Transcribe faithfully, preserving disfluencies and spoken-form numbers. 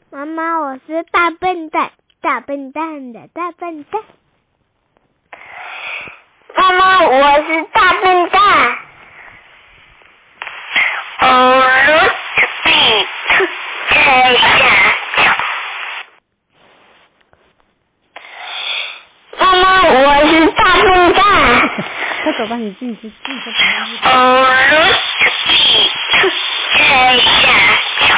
妈妈，我是大笨蛋，大笨蛋的大笨蛋。 妈妈，我是大笨蛋。哦，罗比在下脚。妈妈，我是大笨蛋。 快走吧，你自己去自己去旁边去。 哦，罗比在下脚。